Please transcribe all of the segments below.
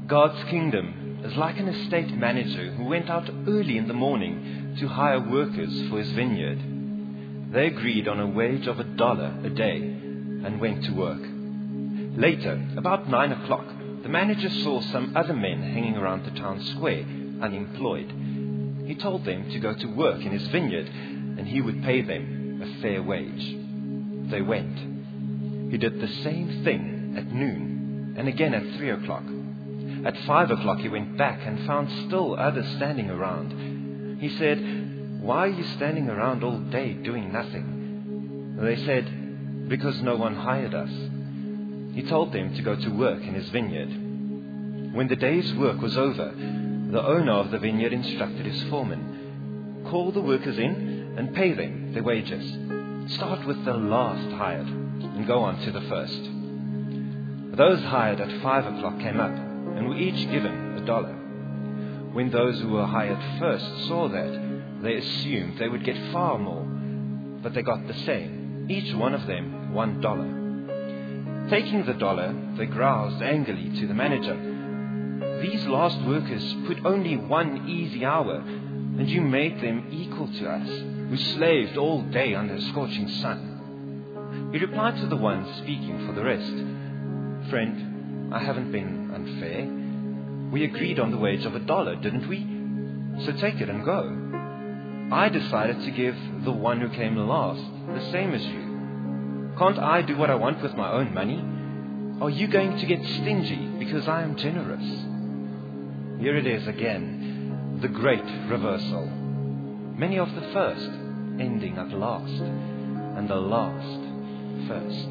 God's kingdom is like an estate manager who went out early in the morning to hire workers for his vineyard. They agreed on a wage of $1 a day and went to work. Later, about 9 o'clock, the manager saw some other men hanging around the town square, unemployed. He told them to go to work in his vineyard and he would pay them a fair wage. They went. He did the same thing at noon and again at 3 o'clock. At 5 o'clock he went back and found still others standing around. He said, "Why are you standing around all day doing nothing?" They said, "Because no one hired us." He told them to go to work in his vineyard. When the day's work was over, the owner of the vineyard instructed his foreman, "Call the workers in and pay them their wages. Start with the last hired and go on to the first." Those hired at 5 o'clock came up and were each given $1. When those who were hired first saw that, they assumed they would get far more, but they got the same, each one of them $1. Taking the $1, they groused angrily to the manager, "These last workers put only 1 easy hour, and you made them equal to us, who slaved all day under a scorching sun." He replied to the one speaking for the rest, "Friend, I haven't been unfair. We agreed on the wage of $1, didn't we? So take it and go. I decided to give the one who came last the same as you. Can't I do what I want with my own money? Are you going to get stingy because I am generous?" Here it is again, the great reversal. Many of the first ending up last, and the last first.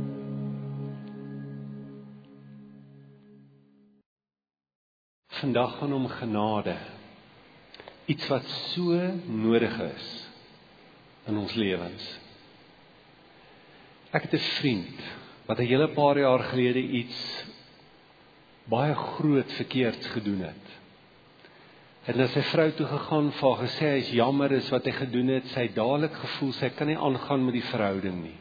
Vandag gaan om genade. Iets wat so nodig is in ons lewens. Ek het 'n vriend wat 'n hele paar jaar gelede iets baie groot verkeerds gedoen het. Het na sy vrou toe gegaan, vir haar gesê hy is jammer is wat hy gedoen het. Sy het dadelik gevoel sy kan nie aangaan met die verhouding nie.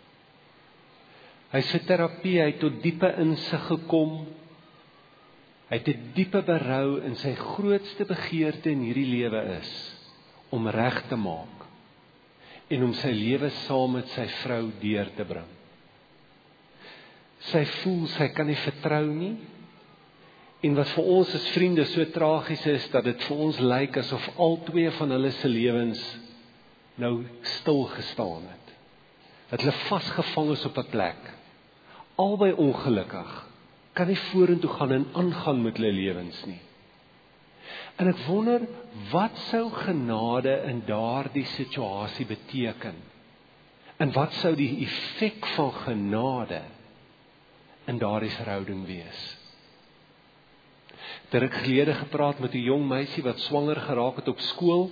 Hy is vir terapie, hy het tot diepe insig gekom. Hy het 'n diepe berou en sy grootste begeerte in hierdie lewe is om reg te maak en om sy lewe saam met sy vrou deur te bring. Sy voel sy kan nie vertrou nie, en wat vir ons as vriende so tragies is, dat dit vir ons lyk asof al twee van hulle se lewens nou stil gestaan het. Dat hulle vasgevang is op 'n plek, albei ongelukkig, kan nie vorentoe gaan en aangaan met hulle lewens nie. En ek wonder, wat sou genade in daardie situasie beteken? En wat sou die effek van genade in daardie verhouding wees? Het ek gelede gepraat met 'n jong meisie wat swanger geraak het op skool.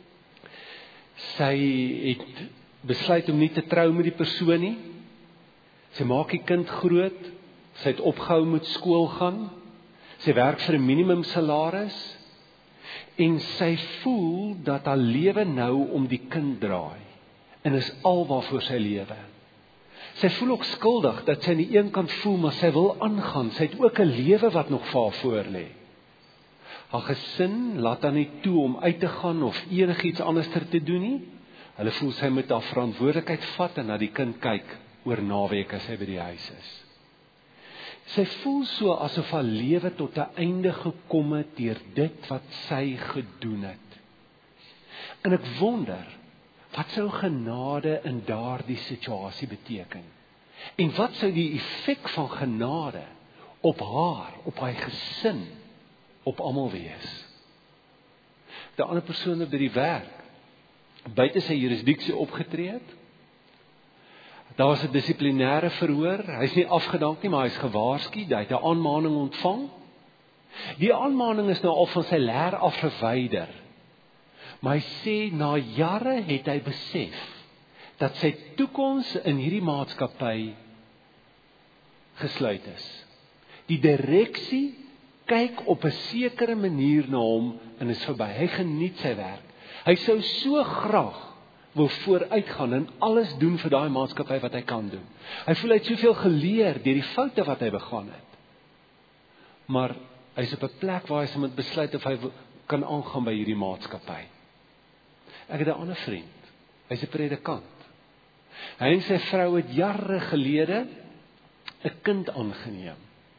Sy het besluit om nie te trou met die persoon nie. Sy maak die kind groot. Sy het opgehou met skool gaan. Sy werk vir 'n minimum salaris. En sy voel dat haar lewe nou om die kind draai. En is al waarvoor sy lewe. Sy voel ook skuldig dat sy aan die een kant voel, maar sy wil aangaan. Sy het ook 'n lewe wat nog vir haar voor lê. Haar gesin laat haar nie toe om uit te gaan of enigiets anders te doen nie. Hulle voel sy moet haar verantwoordelikheid vat en na die kind kyk oor naweek as sy by die huis is. Sy voel so asof haar lewe tot 'n einde gekom het deur dit wat sy gedoen het. En ek wonder, wat sou genade in daardie situasie beteken? En wat sou die effek van genade op haar, op haar gesin, op almal wees? Die ander persoon by die werk, buite sy jurisdiksie opgetree het. Daar was 'n dissiplinêre verhoor, hy is nie afgedank nie, maar hy is gewaarsku, hy het 'n aanmaning ontvang. Die aanmaning is nou al van sy leer af verwyder. Maar hy sê, na jare het hy besef, dat sy toekoms in hierdie maatskappy gesluit is. Die direksie kyk op 'n sekere manier na hom, en is verby, hy geniet sy werk. Hy sou so graag wil vooruitgaan en alles doen vir daai maatskappy wat hy kan doen. Hy voel hy het soveel geleer deur die foute wat hy begaan het. Maar Hy is op 'n plek waar hy moet besluit of hy kan aangaan by hierdie maatskappy. Ek het 'n ander vriend. Hy's 'n predikant. Hy en sy vrou het jare gelede 'n kind aangeneem.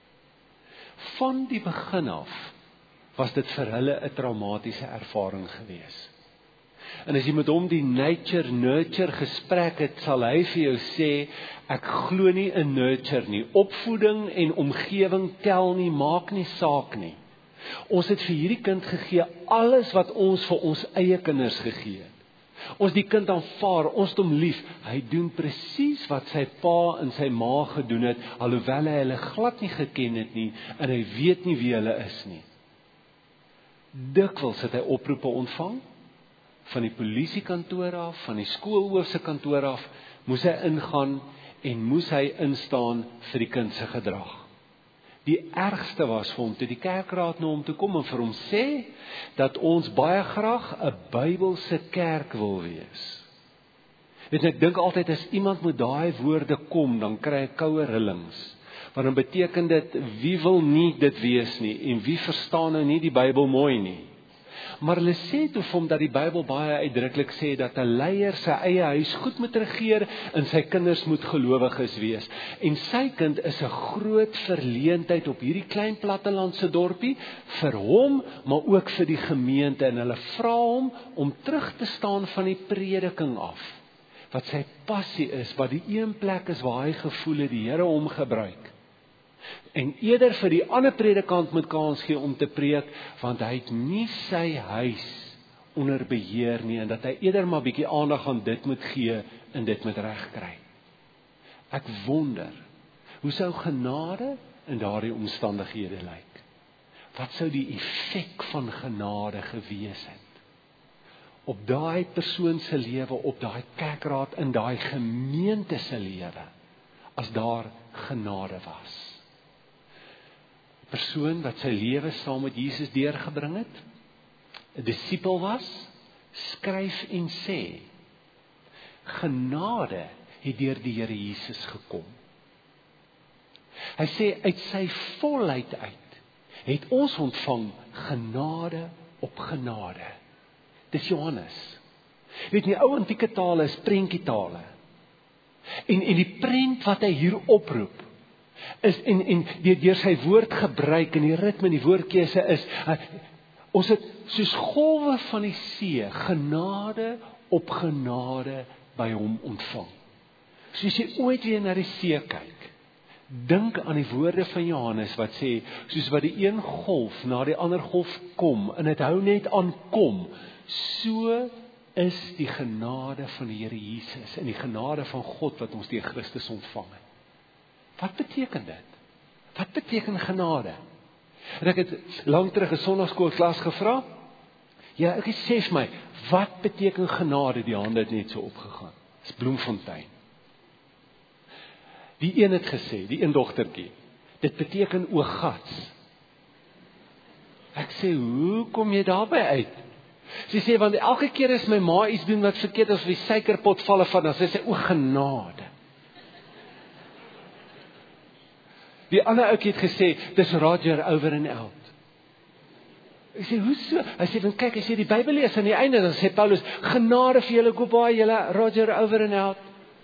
Van die begin af was dit vir hulle 'n traumatiese ervaring gewees. En as jy met hom die nature-nurture gesprek het, sal hy vir jou sê, ek glo nie in nurture nie. Opvoeding en omgewing tel nie, maak nie saak nie. Ons het vir hierdie kind gegee alles wat ons vir ons eie kinders gegee het. Ons die kind aanvaar, ons het hom lief. Hy doen presies wat sy pa en sy ma gedoen het, alhoewel hy hulle glad nie geken het nie, en hy weet nie wie hulle is nie. Dikwels het hy oproepe ontvang, van die polisiekantoor af, van die skoolhoof se kantoor af, moes hy ingaan en moes hy instaan vir die kind se gedrag. Die ergste was vir hom toe die kerkraad na hom toe kom en vir hom sê dat ons baie graag 'n Bybelse kerk wil wees. Weet jy, ek dink altyd as iemand met daai woorde kom, dan kry ek koue rillings. Want dan beteken dit, wie wil nie dit wees nie en wie verstaan nou nie die Bybel mooi nie. Maar hulle sê toe vir hom dat die Bybel baie uitdruklik sê dat 'n leier sy eie huis goed moet regeer en sy kinders moet gelowiges wees. En sy kind is 'n groot verleentheid op hierdie klein plattelandse dorpie vir hom, maar ook vir die gemeente. En hulle vra hom om terug te staan van die prediking af. Wat sy passie is, wat die een plek is waar hy gevoel het die Here hom gebruik. En eerder vir die ander predikant moet kans gee om te preek, want hy het nie sy huis onder beheer nie, en dat hy eerder maar bietjie aandag aan dit moet gee, en dit moet regkry. Ek wonder, hoe sou genade in daardie omstandighede lyk? Wat sou die effek van genade gewees het? Op daai persoon se lewe, op daai kerkraad, in daai gemeente se lewe, as daar genade was. Persoon wat sy lewe saam met Jesus deurgebring het, 'n disipel was, skryf en sê, genade het deur die Here Jesus gekom. Hy sê, uit sy volheid uit, het ons ontvang genade op genade. Dis Johannes. Weet nie, ou antieke tale is prentjietale. En die prent wat hy hier oproep, is en deur sy woord gebruik en die ritme en die woordkeuse is, ons het soos golwe van die see, genade op genade by hom ontvang. Soos jy ooit weer na die see kyk, dink aan die woorde van Johannes wat sê, soos wat die een golf na die ander golf kom, en het hou net aan kom, so is die genade van die Here Jesus, en die genade van God wat ons deur Christus ontvang het. Wat beteken dit? Wat beteken genade? En ek het lang terug 'n sonnaarskoolklas gevra. Ja, ek sê vir my, wat beteken genade? Die hande het net so opgegaan. Dis Bloemfontein. Die een het gesê, die een dogtertjie, dit beteken o gats. Ek sê, hoe kom jy daarby uit? Sy sê, want elke keer as my ma iets doen wat verkeerd is, of die suikerpot valle van, dan sê, o genade. Die ander ouetjie het gesê, dis Roger over and out. Ek sê, hoe so? Hy sê, want kyk, as jy die Bybel lees aan die einde, dan sê Paulus, genade vir julle, goodbye, julle, Roger over and out.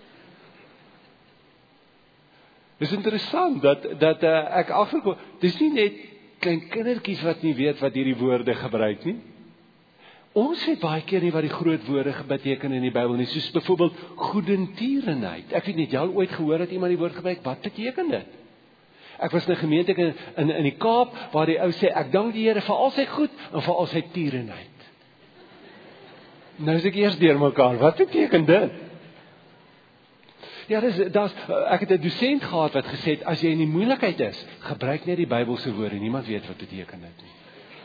Dis interessant, dat ek agterkom, dis nie net klein kindertjies wat nie weet wat hierdie woorde gebruik nie. Ons weet baie keer nie wat die groot woorde beteken in die Bybel nie, soos byvoorbeeld goedertierenheid. Ek weet nie, jy al ooit gehoor dat iemand die woord gebruik, wat beteken dit? Ek was in 'n gemeente in die Kaap, waar die ou sê, ek dank die Here vir al sy goed, en vir al sy tierenheid. Nou is ek eers deur mekaar, wat beteken dit? Ja, ek het 'n dosent gehad wat gesê het, as jy in die moeilikheid is, gebruik net die Bybelse woorde, niemand weet wat beteken dit nie.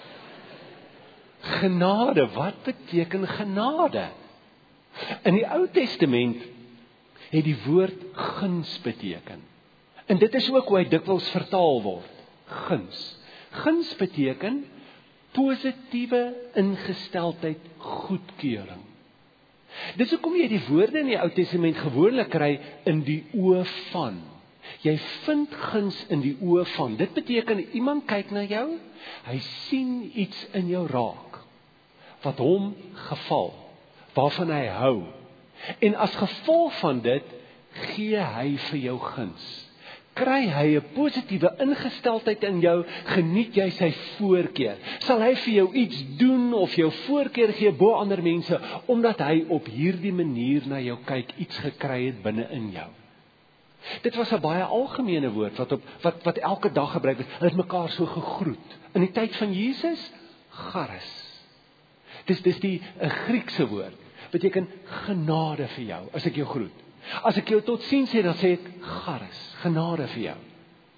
Genade, wat beteken genade? In die Ou Testament het die woord guns beteken. En dit is ook hoe hy dikwels vertaal word. Guns. Guns beteken positiewe ingesteldheid, goedkeuring. Dis hoekom jy die woorde in die Ou Testament gewoonlik kry in die oë van. Jy vind guns in die oë van. Dit beteken iemand kyk na jou, hy sien iets in jou raak wat hom geval, waarvan hy hou. En as gevolg van dit gee hy vir jou guns. Kry hy 'n positiewe ingesteldheid in jou, geniet jy sy voorkeur. Sal hy vir jou iets doen of jou voorkeur gee bo ander mense, omdat hy op hierdie manier na jou kyk, iets gekry het binne in jou. Dit was 'n baie algemene woord wat elke dag gebruik is. Hulle het mekaar so gegroet. In die tyd van Jesus, charis. Dis die 'n Griekse woord. Beteken genade vir jou as ek jou groet. As ek jou tot sien sê, dan sê ek charis, genade vir jou.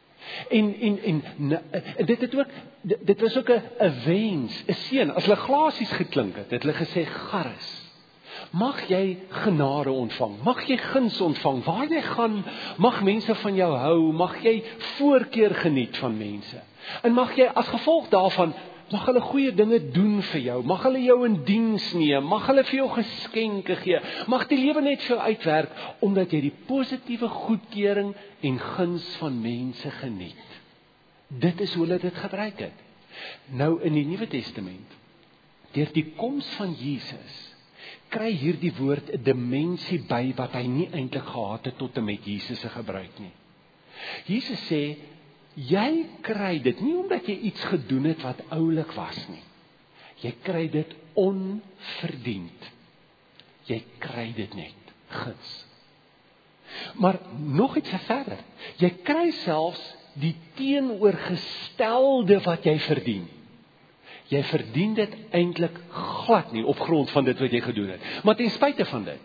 En dit was ook 'n wens, 'n seën. As hulle glasies geklink het hulle gesê charis. Mag jy genade ontvang, mag jy guns ontvang, waar jy gaan, mag mense van jou hou, mag jy voorkeur geniet van mense. En mag jy as gevolg daarvan, mag hulle goeie dinge doen vir jou, mag hulle jou in diens neem, mag hulle vir jou geskenke gee, mag die lewe net vir jou uitwerk, omdat jy die positiewe goedkeuring en guns van mense geniet. Dit is hoe hulle dit gebruik het. Nou in die Nuwe Testament, deur die koms van Jesus, kry hierdie woord 'n dimensie by wat hy nie eintlik gehad het tot en met Jesus se gebruik nie. Jesus sê, jy kry dit nie omdat jy iets gedoen het wat oulik was nie. Jy kry dit onverdiend. Jy kry dit net, guns. Maar nog iets verder. Jy kry selfs die teenoorgestelde wat jy verdien. Jy verdien dit eintlik glad nie op grond van dit wat jy gedoen het. Maar ten spyte van dit,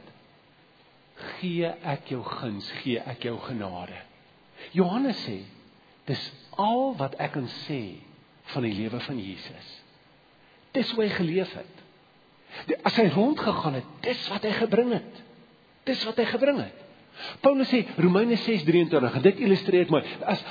gee ek jou guns, gee ek jou genade. Johannes sê, dis al wat ek kan sê van die lewe van Jesus. Dis hoe hy geleef het. As hy rondgegaan het, dis wat hy gebring het. Dis wat hy gebring het. Paulus sê, Romeine 6:23, en dit illustreer mooi,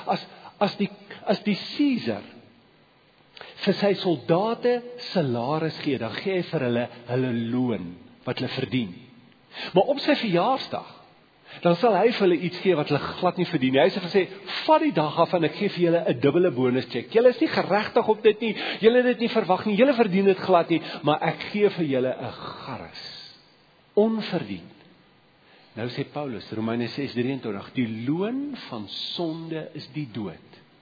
as die Caesar vir sy soldate salaris gee, dan gee hy vir hulle loon, wat hulle verdien. Maar op sy verjaarsdag, dan sal hy vir hulle iets gee wat hulle glad nie verdien. Hy sal sê, vat die dag af en ek gee vir julle 'n dubbele bonuscheck. Julle is nie geregtig op dit nie, julle het dit nie verwag nie, julle verdien dit glad nie, maar ek gee vir julle 'n charis. Onverdiend. Nou sê Paulus, Romeine 6:23, die loon van sonde is die dood.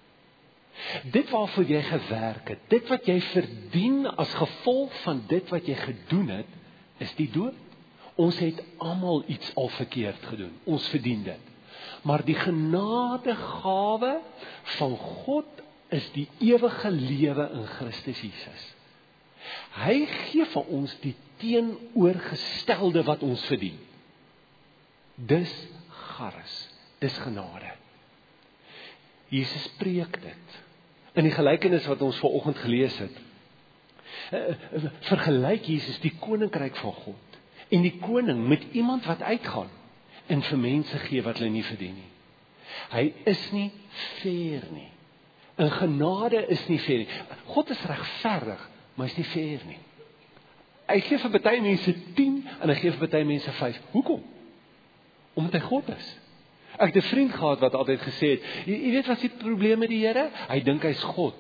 Dit waarvoor jy gewerk het, dit wat jy verdien as gevolg van dit wat jy gedoen het, is die dood. Ons het almal iets al verkeerd gedoen. Ons verdien dit. Maar die genadegawe van God is die ewige lewe in Christus Jesus. Hy gee vir ons die teenoorgestelde wat ons verdien. Dis charis, dis genade. Jesus preek dit. In die gelykenis wat ons vanoggend gelees het, vergelyk Jesus die koninkryk van God en die koning met iemand wat uitgaan en vir mense gee wat hulle nie verdien nie. Hy is nie fair nie. En genade is nie fair nie. God is regverdig, maar hy is nie fair nie. Hy gee vir baie mense 10 en hy gee vir baie mense 5. Hoekom? Omdat hy God is. Ek het 'n vriend gehad wat altyd gesê het, jy weet wat is die probleem met die Here? Hy dink hy's God.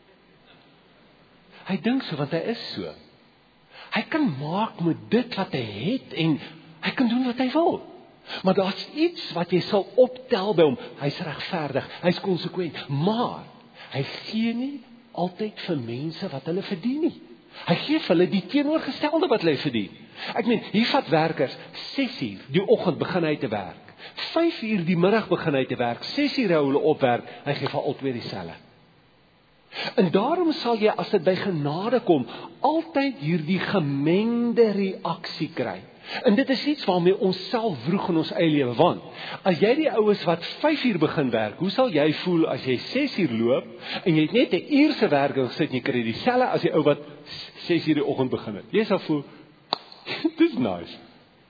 Hy dink so, want hy is so. Hy kan maak met dit wat hy het en hy kan doen wat hy wil. Maar daar's iets wat jy sal optel by hom. Hy's regverdig, hy's konsekwent, maar hy gee nie altyd vir mense wat hulle verdien nie. Hy gee vir hulle die teenoorgestelde wat hulle verdien. Ek meen, hier vat werkers 6:00 die oggend begin hy te werk. 5:00 die middag begin hy te werk. 6:00 hou hulle opwerk. Hy gee vir altyd dieselfde. En daarom sal jy, as dit by genade kom, altyd hierdie gemengde reaksie kry. En dit is iets waarmee ons self vroeg in ons eie lewe, want as jy die oues wat 5:00 begin werk, hoe sal jy voel as jy 6:00 loop en jy het net 'n uur se werk gesit en jy kry dieselfde as die ou wat 6:00 die oggend begin het? Jy sal voel, dis nice.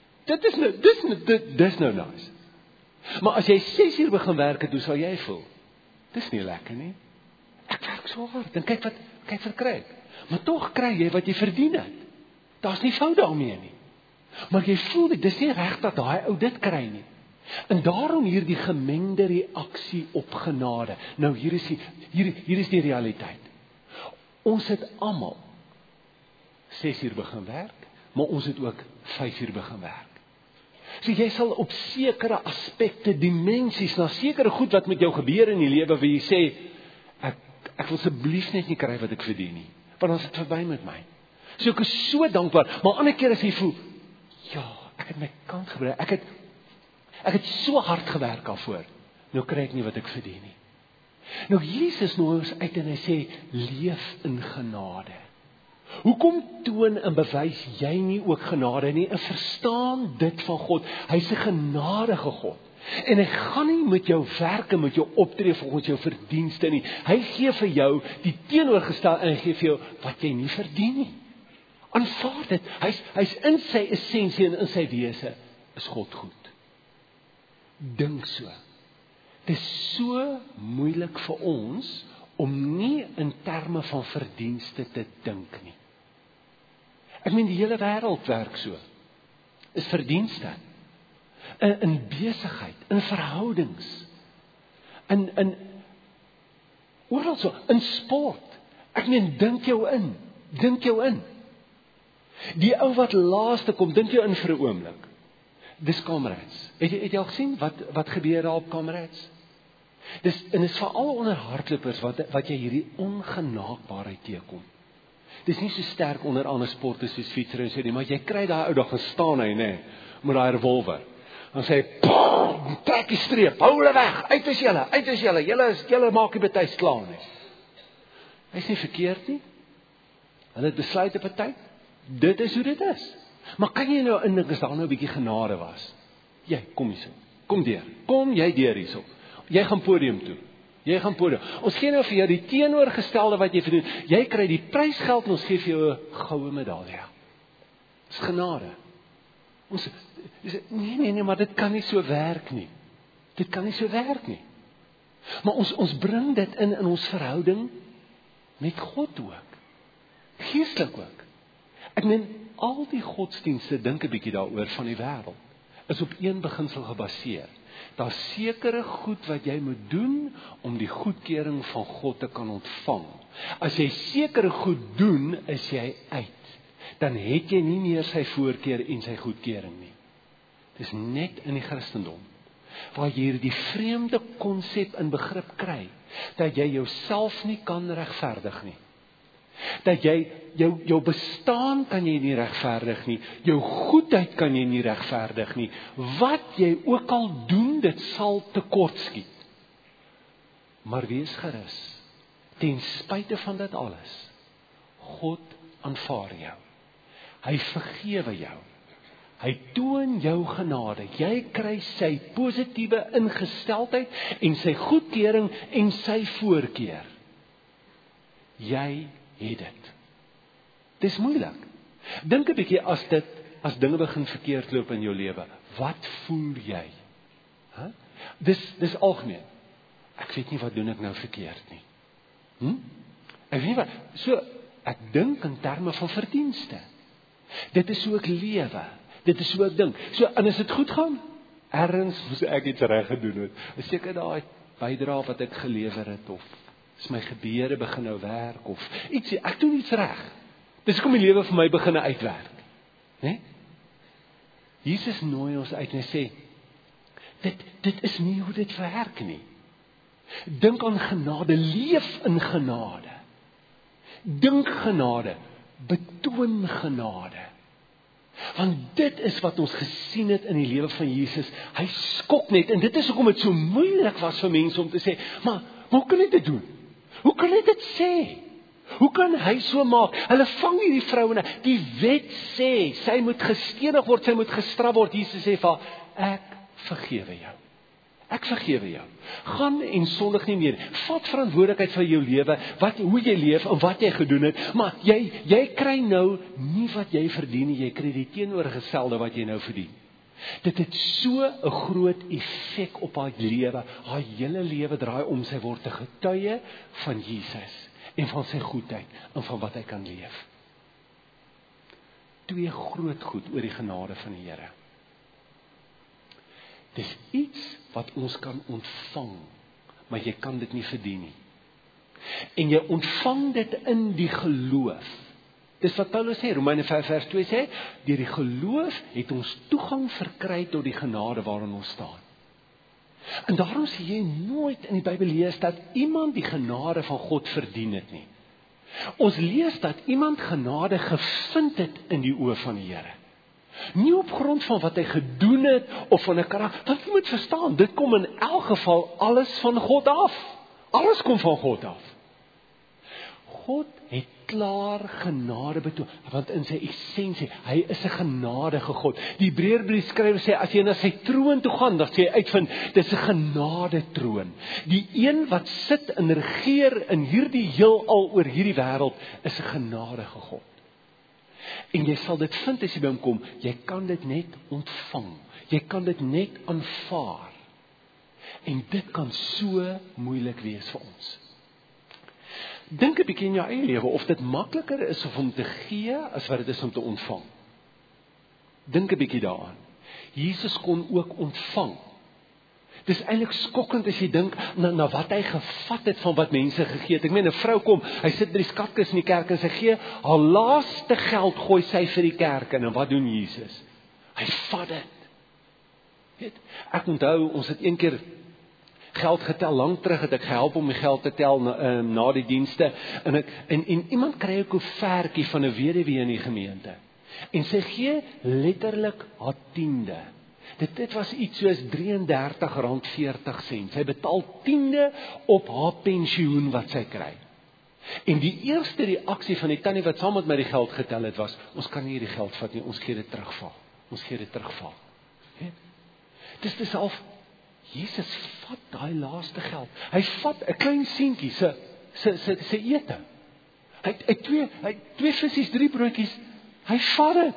Dis nou nice. Maar as jy 6:00 begin werk het, hoe sal jy voel? Dis nie lekker nie. Ek werk so hard, en kyk wat kry ek. Maar tog kry jy wat jy verdien het. Daar's nie fout daarmee nie. Maar jy voel dit, dis nie reg dat daai ou dit kry nie. En daarom hier die gemengde reaksie op genade. Nou hier is die realiteit. Ons het almal 6 uur begin werk, maar ons het ook 5 uur begin werk. So jy sal op sekere aspekte, dimensies, na sekere goed wat met jou gebeur in die lewe, waar jy sê, ek wil asseblief net nie kry wat ek verdien nie, want dan is dit verby met my. So ek is so dankbaar, maar ander keer as jy voel, ja, ek het my kant gebruik, ek het so hard gewerk daarvoor, nou kry ek nie wat ek verdien nie. Nou Jesus nooi ons uit en hy sê, leef in genade. Hoekom toon en bewys jy nie ook genade nie, en verstaan dit van God? Hy's 'n genadige God, en hy gaan nie met jou werke, met jou optree volgens jou verdienste nie. Hy gee vir jou die teenoorgestelde, en hy gee vir jou wat jy nie verdien nie. Aanvaar dit, hy's in sy essensie en in sy wese, is God goed. Dink so. Dit is so moeilik vir ons om nie in terme van verdienste te dink nie. Ek meen die hele wêreld werk so. Is verdienste. In besigheid, in verhoudings, in oral so, in sport. Ek meen, dink jou in. Die ou wat laaste kom, dink jou in vir 'n oomblik. Dis Comrades. Het jy al gesien wat gebeur daar op Comrades? En is veral onder hardlopers wat jy hierdie ongenaakbaarheid teekom. Dis nie so sterk onder ander sporte soos fietsry en so nie, maar jy kry daai ou dag gestaan hy, nê, met daai revolver. Dan sê hy, trek die streep, hou hulle weg, uit is julle, julle maak die betuis klaar nie. Hy's nie verkeerd nie. Hulle het besluit op 'n tyd, dit is hoe dit is. Maar kan jy nou indink as daar nou 'n bietjie genade was? Jy, kom hierso. Kom jy deur hierso. Jy gaan podium toe. Ons gee nou vir jou die teenoorgestelde wat jy verdien. Jy kry die prysgeld en ons gee vir jou 'n goue medalje. Dis genade. Nee, maar dit kan nie so werk nie. Maar ons bring dit in ons verhouding met God ook. Geestelik ook. Ek meen, al die godsdienste, dink 'n bietjie daaroor van die wêreld, is op een beginsel gebaseer. Daar's sekere goed wat jy moet doen om die goedkeuring van God te kan ontvang. As jy sekere goed doen, is jy uit. Dan het jy nie meer sy voorkeur en sy goedkeuring nie. Dis net in die Christendom waar jy hierdie vreemde konsep in begrip kry, dat jy jouself nie kan regverdig nie. Dat jy jou bestaan kan jy nie regverdig nie, jou goedheid kan jy nie regverdig nie. Wat jy ook al doen, dit sal tekortskiet. Maar wees gerus, ten spyte van dit alles, God aanvaar jou. Hy vergewe jou. Hy toon jou genade. Jy kry sy positiewe ingesteldheid en sy goedkeuring en sy voorkeur. Jy het dit. Dis moeilik. Dink 'n bietjie as dinge begin verkeerd loop in jou lewe. Wat voel jy? Dis algemeen. Ek weet nie wat doen ek nou verkeerd nie. Ek weet nie wat. So ek dink in terme van verdienste. Dit is so ek lewe. Dit is so ek dink. So en as dit goed gaan, ergens moes ek iets reg gedoen het. Is seker daai bydrae wat ek gelewer het of is my gebede begin nou werk of iets, ek doen iets reg. Dis kom die lewe vir my begin uitwerk. Né? Jesus nooi ons uit en sê, dit is nie hoe dit werk nie. Dink aan genade, leef in genade. Dink genade, betoon genade. Want dit is wat ons gesien het in die lewe van Jesus. Hy skok net, en dit is hoekom dit so moeilik was vir mense om te sê, maar hoe kan hy dit doen? Hoe kan hy dit sê? Hoe kan hy so maak? Hulle vang hierdie vrouene. Die wet sê, sy moet gestenig word, sy moet gestraf word. Jesus sê vir haar, ek vergewe jou. Gaan en sondig nie meer. Vat verantwoordelikheid vir jou lewe, hoe jy leef en wat jy gedoen het. Maar jy kry nou nie wat jy verdien nie, jy kry die teenoorgestelde wat jy nou verdien. Dit het so 'n groot effek op haar lewe. Haar hele lewe draai om, sy word 'n getuie van Jesus en van sy goedheid en van wat hy kan leef. 2 groot goed oor die genade van die Here. Dis iets wat ons kan ontvang, maar jy kan dit nie verdien nie. En jy ontvang dit in die geloof. Dis wat Paulus sê, Romeine 5 vers 2 sê, deur die geloof het ons toegang verkry tot die genade waarin ons staan. En daarom sê jy nooit in die Bybel lees dat iemand die genade van God verdien het nie. Ons lees dat iemand genade gevind het in die oë van die Here. Nie op grond van wat hy gedoen het of van 'n karakter. Want jy moet verstaan, dit kom in elk geval alles van God af. Alles kom van God af. God het klaar genade betoon, want in sy essensie, hy is 'n genadige God. Die Hebreërbriefskrywer sê, as jy na sy troon toe gaan, dan sê hy uitvind, dis 'n genadetroon. Die een wat sit en regeer in hierdie heelal oor hierdie wêreld, is 'n genadige God. En jy sal dit vind as jy by hom kom, jy kan dit net ontvang, jy kan dit net aanvaar. En dit kan so moeilik wees vir ons. Dink 'n bietjie in jou eie lewe of dit makliker is om te gee as wat dit is om te ontvang. Dink 'n bietjie daaraan. Jesus kon ook ontvang. Dis eintlik skokkend as jy dink na wat hy gevat het van wat mense gegee het. Ek meen 'n vrou kom, hy sit by die skatkis in die kerk en sy gee haar laaste geld gooi sy vir die kerk in. En wat doen Jesus? Hy vat dit. Weet, ek onthou ons het een keer geld getel, lank terug het ek gehelp om die geld te tel na die dienste, en iemand kry 'n koevertjie van 'n weduwee in die gemeente, en sy gee letterlik haar 10de. Dit was iets soos R33.40. Sy betaal 10de op haar pensioen wat sy kry. En die eerste reaksie van die tannie wat saam met my die geld getel het was, ons kan nie hierdie geld vat nie, ons gee dit terugval. Ons gee dit terugval. Dis half, Jesus vat daai laaste geld. Hy vat 'n klein seentjie se ete. Hy twee visies, 3 broodjies. Hy vat dit.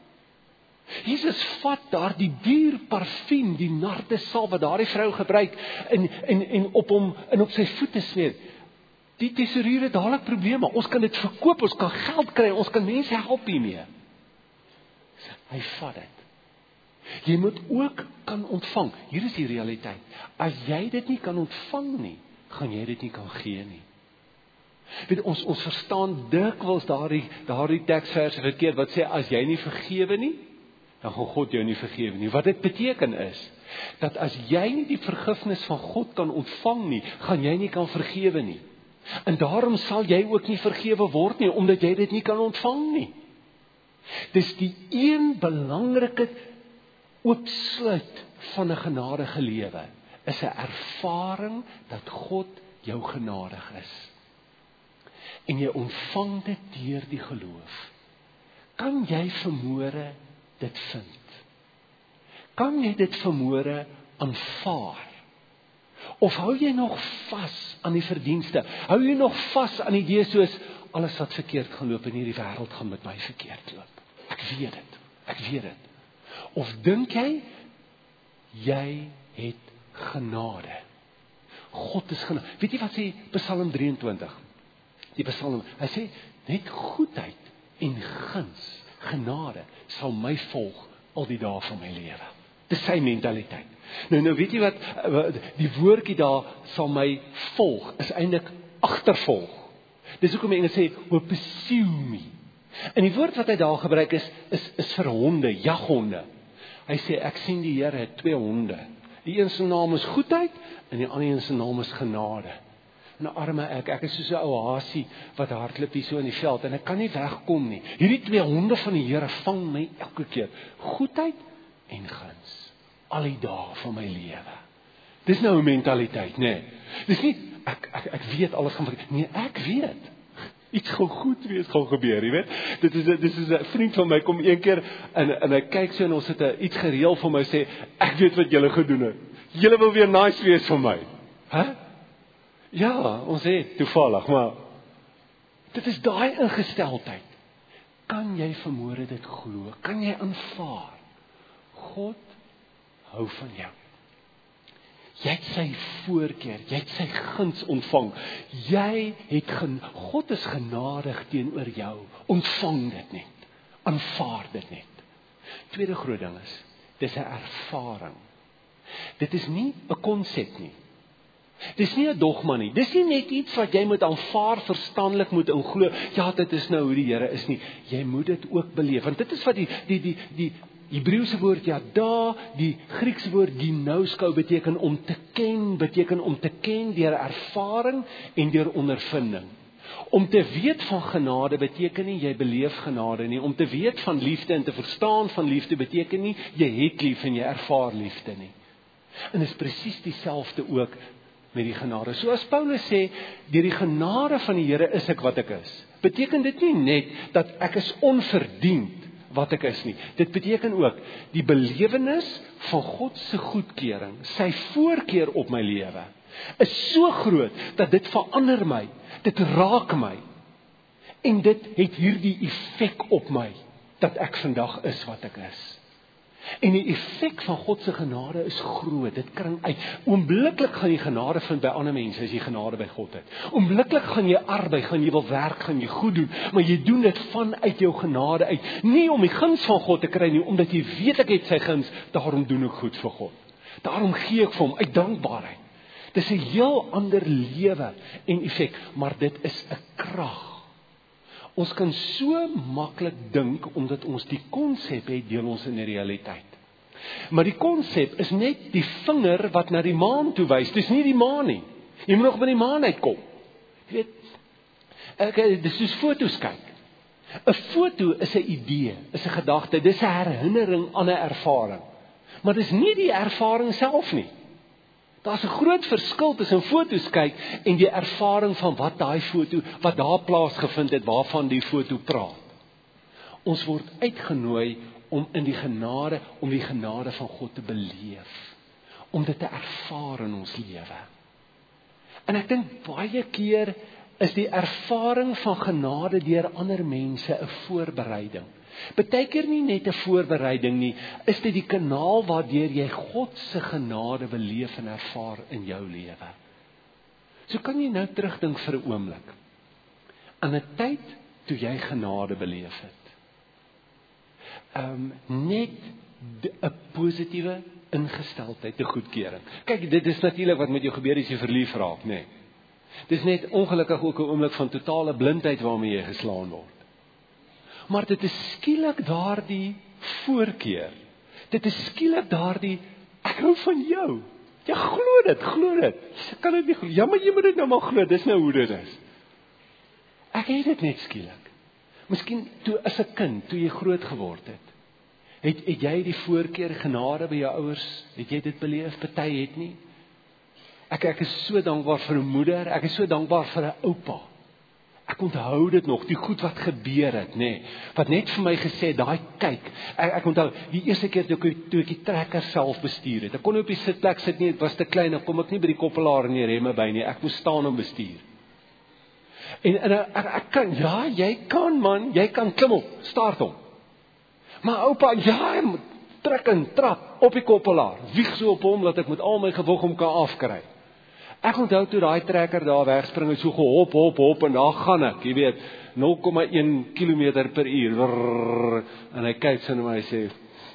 Jesus vat daar die duur parfuum, die nardesalf wat daardie vrou gebruik en op hom en op sy voete smeer. Die tesourier het dadelik probleme. Ons kan dit verkoop, ons kan geld kry, ons kan mense help hiermee. Hy vat dit. Jy moet ook kan ontvang. Hier is die realiteit. As jy dit nie kan ontvang nie, gaan jy dit nie kan gee nie. Weet, ons verstaan dikwels daardie teksverse verkeerd wat sê as jy nie vergewe nie, dan gaan God jou nie vergewe nie. Wat dit beteken is dat as jy nie die vergifnis van God kan ontvang nie, gaan jy nie kan vergewe nie. En daarom sal jy ook nie vergewe word nie, omdat jy dit nie kan ontvang nie. Dis die een belangrike oopsluit van 'n genadige lewe, is 'n ervaring dat God jou genadig is. En jy ontvang dit deur die geloof. Kan jy vanmôre dit vind? Kan jy dit vanmôre aanvaar? Of hou jy nog vas aan die verdienste? Hou jy nog vas aan die idee soos, alles wat verkeerd geloop in hierdie wêreld gaan met my verkeerd loop? Ek weet dit. Of dink jy het genade? God is genade. Weet jy wat sê Psalm 23? Die Psalm, hy sê, net goedheid en guns, genade, sal my volg al die dae van my lewe. Dis sy mentaliteit. Nou weet jy wat, die woordjie daar, sal my volg, is eintlik agtervolg. Dis hoekom die Engels sê, will pursue me. En die woord wat hy daar gebruik is vir honde, jaghonde. Hy sê, ek sien die Here het 2 honde. Die een se naam is goedheid, en die ander een se naam is genade. Nou arme ek is soos 'n ou hasie wat hardloop hier so in die veld, en ek kan nie wegkom nie. Hierdie 2 honde van die Here vang my elke keer. Goedheid en guns. Al die dae van my lewe. Dis nou 'n mentaliteit, nee. Dis nie, ek weet alles gaan verkeerd. Nee, ek weet. Iets gaan goed wees, gaan gebeur, jy weet. Dit is 'n vriend van my, kom een keer, en hy kyk so, en ons het iets gereël vir my, sê, ek weet wat julle gedoen het. Julle wil weer nice wees vir my. Ja, ons het toevallig, maar dit is daai ingesteldheid. Kan jy vanmôre dit glo? Kan jy aanvaar? God hou van jou. Jy het sy voorkeur, jy het sy guns ontvang. God is genadig teenoor jou. Ontvang dit net. Aanvaar dit net. Tweede groot ding is, dis 'n ervaring. Dit is nie 'n konsep nie. Dis nie 'n dogma nie. Dis nie net iets wat jy moet aanvaar, verstandelik moet inglo. Ja, dit is nou hoe die Here is nie. Jy moet dit ook beleef. Want dit is wat die Hebreëse woord yada, die Griekse woord ginosko beteken om te ken deur ervaring en deur ondervinding. Om te weet van genade beteken nie jy beleef genade nie. Om te weet van liefde en te verstaan van liefde beteken nie jy het lief en jy ervaar liefde nie. En is presies dieselfde ook met die genade. So as Paulus sê, deur die genade van die Here is ek wat ek is, beteken dit nie net dat ek is onverdiend wat ek is nie. Dit beteken ook die belewenis van God se goedkeuring, sy voorkeur op my lewe, is so groot dat dit verander my, dit raak my. En dit het hierdie effek op my dat ek vandag is wat ek is. En die effek van God se genade is groot. Dit kring uit. Oombliklik gaan jy genade vind by ander mense as jy genade by God het. Oombliklik gaan jy arbei, gaan jy wil werk, gaan jy goed doen, maar jy doen dit vanuit jou genade uit. Nie om die guns van God te kry nie, omdat jy weet ek het sy guns, daarom doen ek goed vir God. Daarom gee ek vir hom uit dankbaarheid. Dis 'n heel ander lewe en effek, maar dit is 'n krag. Ons kan so maklik dink, omdat ons die konsep het, deel ons in die realiteit. Maar die konsep is net die vinger wat na die maan toe wys. Dis nie die maan nie. Jy moet nog by die maan uitkom. Jy weet, dis soos foto's kyk. 'n Foto is 'n idee, is 'n gedagte, dis 'n herinnering aan 'n ervaring. Maar dis nie die ervaring self nie. Daar's 'n groot verskil tussen foto's kyk en die ervaring van wat daai foto, wat daar plaasgevind het, waarvan die foto praat. Ons word uitgenooi om die genade van God te beleef, om dit te ervaar in ons lewe. En ek dink baie keer is die ervaring van genade deur ander mense 'n voorbereiding. Partykeer nie net 'n voorbereiding nie, is dit die kanaal waardeur jy God se genade beleef en ervaar in jou lewe. So kan jy nou terugdink vir 'n oomblik aan 'n tyd toe jy genade beleef het. Net 'n positiewe ingesteldheid, 'n goedkeuring. Kyk, dit is natuurlik wat met jou gebeur as jy verlief raak, nê. Dis net ongelukkig ook 'n oomblik van totale blindheid waarmee jy geslaan word. Maar dit is skielik daardie voorkeur. Dit is skielik daardie, ek hou van jou. Ja, glo dit. Jy kan dit nie glo. Ja, maar jy moet dit nou maar glo, dis nou hoe dit is. Ek het dit net skielik. Miskien toe as 'n kind, toe jy groot geword het jy die voorkeur genade by jou ouers, het jy dit beleef? Party het nie. Ek is so dankbaar vir 'n moeder, ek is so dankbaar vir 'n oupa. Ek onthou dit nog, die goed wat gebeur het, nê, wat net vir my gesê, daai kyk, ek onthou, die eerste keer toe ek die trekker self bestuur het, ek kon nie op die sitplek sit nie, het was te klein, dan kom ek nie by die koppelaar en die remme by nie, ek moes staan en bestuur. En ek kan, ja, jy kan man, jy kan klim op, start hom. Maar oupa, ja, trek en trap op die koppelaar, wieg so op hom, dat ek met al my gewig hom kan afkry. Ek onthou toe daai trekker daar wegspring en so hop en daar gaan ek, jy weet, 0,1 km/h. En hy kyk so na my en sê,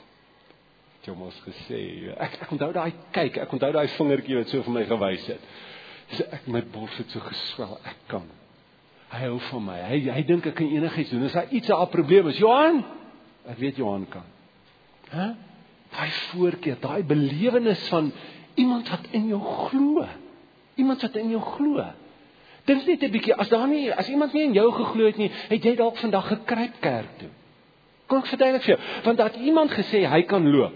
jy mos gesê, ek onthou daai kyk, ek onthou daai vingertjie wat so vir my gewys het. So ek my bors het so geswel, ek kan. Hy hou van my. Hy dink ek kan enigiets doen. As daar iets 'n probleem is, Johan, ek weet Johan kan. Daai voorkeur, daai belewenis van iemand wat in jou glo. Iemand wat in jou glo. Dink net 'n bietjie, as iemand nie in jou geglo het nie, het jy dalk vandag gekruip kerk toe. Kom ek verduidelik vir jou, want daar het iemand gesê hy kan loop.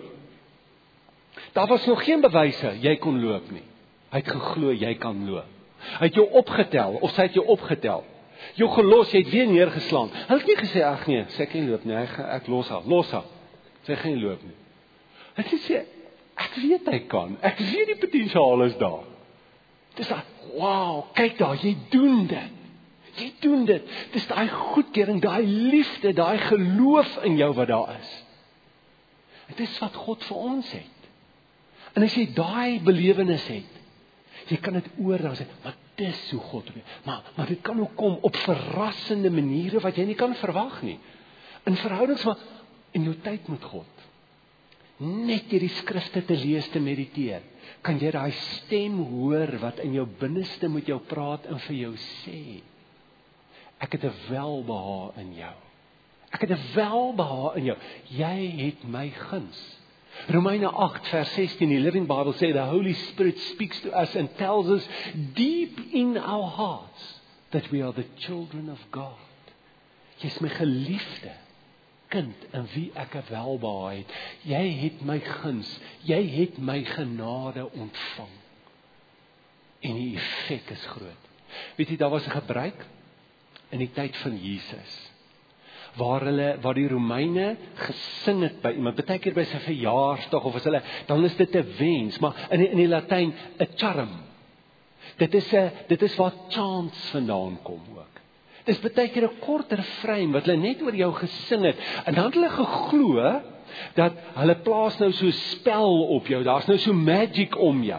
Daar was nog geen bewyse jy kon loop nie. Hy het geglo jy kan loop. Hy het jou opgetel of sy het jou opgetel. Jou gelos, jy het weer neergeslaan. Hy het nie gesê ag nee, sy kan nie loop nie. Ek los haar. Sy gaan nie loop nie. Hy het gesê ek weet hy kan. Ek weet die potensiaal is daar. Dis daai, wow, kyk daar, jy doen dit. Dis daai goedkeuring, daai liefde, daai geloof in jou wat daar is. Dit is wat God vir ons het. En as jy daai belewenis het, jy kan dit oordra sê, maar dis hoe God weet. Maar dit kan ook kom op verrassende maniere wat jy nie kan verwag nie. In verhoudings in jou tyd met God. net deur die skrifte te lees, te mediteer, kan jy daai stem hoor wat in jou binneste met jou praat en vir jou sê, ek het 'n welbehae in jou. Ek het 'n welbehae in jou. Jy het my guns. Romeine 8 vers 16, die Living Bible sê, the Holy Spirit speaks to us and tells us deep in our hearts that we are the children of God. Jy is my geliefde kind in wie ek 'n welbehae het. Jy het my guns, jy het my genade ontvang. En die effek is groot. Weet jy, daar was 'n gebruik in die tyd van Jesus, waar die Romeine gesing het by iemand, baie keer by sy verjaarsdag of as hulle, dan is dit 'n wens, maar in die Latyn 'n charm. Dit is waar chants vandaan kom ook. Dis baie keer 'n kort refrein wat hulle net oor jou gesing het, en dan het hulle geglo dat hulle plaas nou so spel op jou, daar's nou so magic om jou.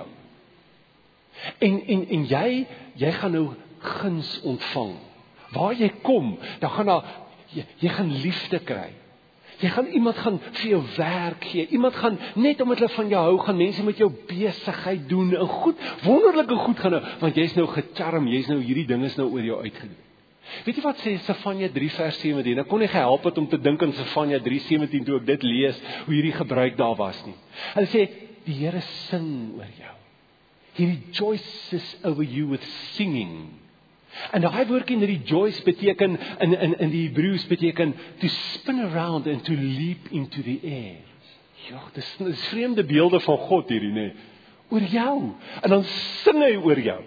En jy gaan nou guns ontvang. Waar jy kom, dan gaan jy gaan liefde kry. Jy gaan iemand gaan vir jou werk gee. Iemand gaan, net omdat hulle van jou hou, gaan mense met jou besigheid doen. En goed, wonderlike goed gaan nou, want jy's nou gecharm, jy's nou hierdie ding is nou oor jou uitgedoen. Weet jy wat sê Sefanja 3 vers 17? Ek kon nie gehelp het om te dink aan Sefanja 3:17 toe ek dit lees, hoe hierdie gebruik daar was nie. Hulle sê, die Here sing oor jou. He rejoices over you with singing. En daai woordjie rejoice beteken, in die Hebreëus beteken, to spin around and to leap into the air. Ja, dis vreemde beelde van God hierdie, nee. Oor jou. En dan sing hy oor jou.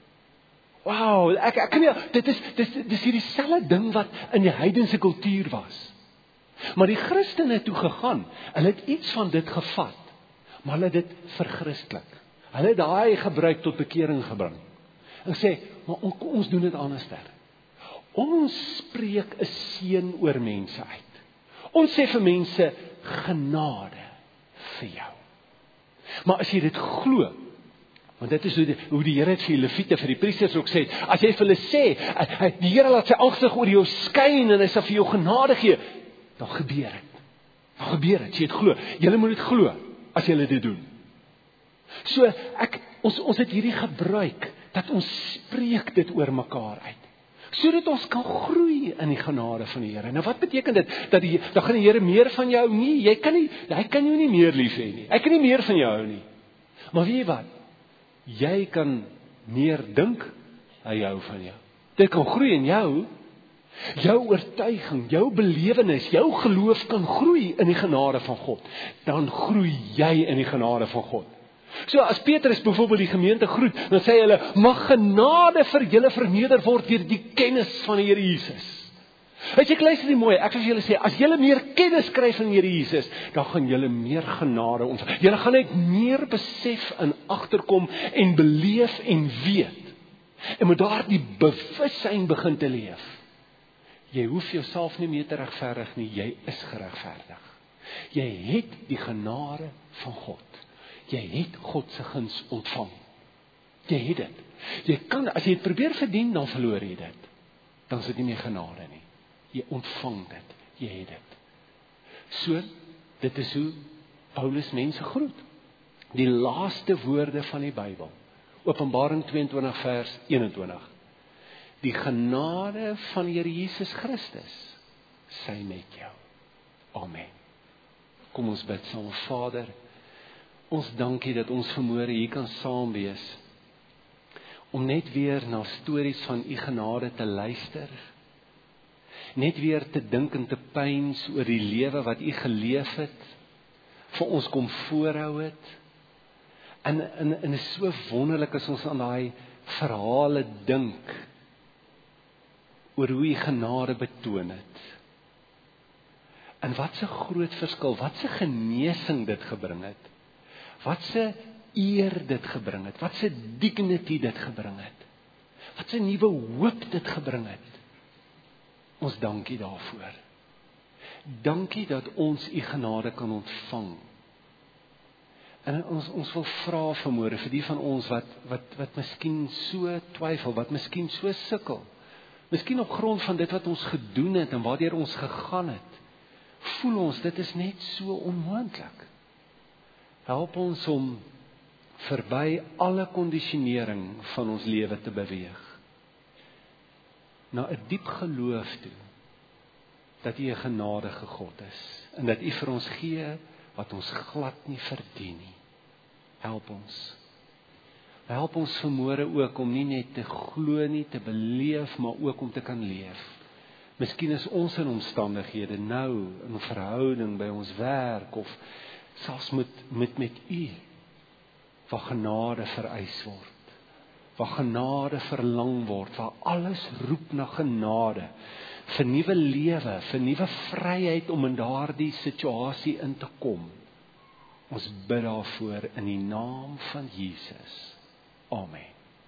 Wow, ek kan nie, dis hierdie selfde ding wat in die heidense kultuur was. Maar die Christene het toe gegaan, hulle het iets van dit gevat, maar hulle het dit verchristelik. Hulle het daai gebruik tot bekering gebring. En sê, maar ons doen dit anders daar. Ons spreek 'n seën oor mense uit. Ons sê vir mense, genade vir jou. Maar as jy dit glo, want dit is hoe die Here het vir die Lewiete, vir die priesters ook sê, as jy vir hulle sê, die Here laat sy aangesig oor jou skyn en hy sal vir jou genade gee, dan gebeur dit. Dan gebeur dit, as jy dit glo. Julle moet dit glo, as julle dit doen. So, ons het hierdie gebruik, dat ons spreek dit oor mekaar uit, sodat ons kan groei in die genade van die Here. Nou wat beteken dit? Dan gaan die Here meer van jou nie, hy kan jou nie meer lief hê nie, hy kan nie meer van jou hou nie. Maar weet jy wat? Jy kan meer dink, hy hou van jou. Dit kan groei in jou oortuiging, jou belewenis, jou geloof kan groei in die genade van God. Dan groei jy in die genade van God. So as Petrus byvoorbeeld die gemeente groet, dan sê hulle, mag genade vir julle vermeerder word deur die kennis van die Here Jesus. Weet jy, luister nie mooi, ek wil vir julle sê, as julle meer kennis kry van die Here Jesus, dan gaan julle meer genade ontvang. Julle gaan net meer besef en agterkom en beleef en weet. En met daardie bewussyn begin te leef. Jy hoef jouself nie meer te regverdig nie, jy is geregverdig. Jy het die genade van God. Jy het God se guns ontvang. Jy het dit. Jy kan, as jy dit probeer verdien, dan verloor jy dit. Dan is dit nie meer genade nie. Jy ontvang dit. Jy het dit. So, dit is hoe Paulus mense groet. Die laaste woorde van die Bybel. Openbaring 22 vers 21. Die genade van die Here Jesus Christus sy met jou. Amen. Kom ons bid saam. Vader, ons dankie dat ons vanmôre hier kan saam wees, om net weer na stories van u genade te luister, net weer te dink en te pyns oor die lewe wat u geleef het, vir ons kom voorhou het, en is so wonderlik as ons aan daai verhale dink, oor hoe u genade betoon het, en wat 'n groot verskil, wat 'n genesing dit gebring het, wat 'n eer dit gebring het, wat 'n dignity dit gebring het, wat 'n nuwe hoop dit gebring het. Ons dankie daarvoor. Dankie dat ons u genade kan ontvang. En ons wil vra vanmôre vir die van ons wat miskien so twyfel, wat miskien so sukkel, miskien op grond van dit wat ons gedoen het en waardeur ons gegaan het, voel ons dit is net so onmoontlik. Help ons om verby alle kondisionering van ons lewe te beweeg. Na 'n diep geloof toe, dat U 'n genadige God is, en dat U vir ons gee wat ons glad nie verdien nie. Help ons. Help ons vanmôre ook om nie net te glo nie, te beleef, maar ook om te kan leef. Miskien is ons in omstandighede nou, in verhouding by ons werk, of selfs met U, waar genade vereis word, waar genade verlang word, waar alles roep na genade, vir nuwe lewe, vir nuwe vryheid om in daardie situasie in te kom. Ons bid daarvoor in die naam van Jesus. Amen.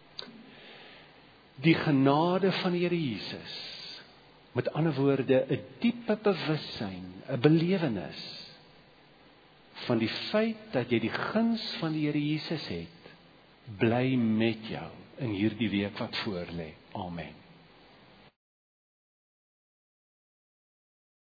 Die genade van die Here Jesus, met ander woorde, 'n diepe bewussyn, 'n belewenis van die feit dat jy die guns van die Here Jesus het, bly met jou in hierdie week wat voorlê. Amen.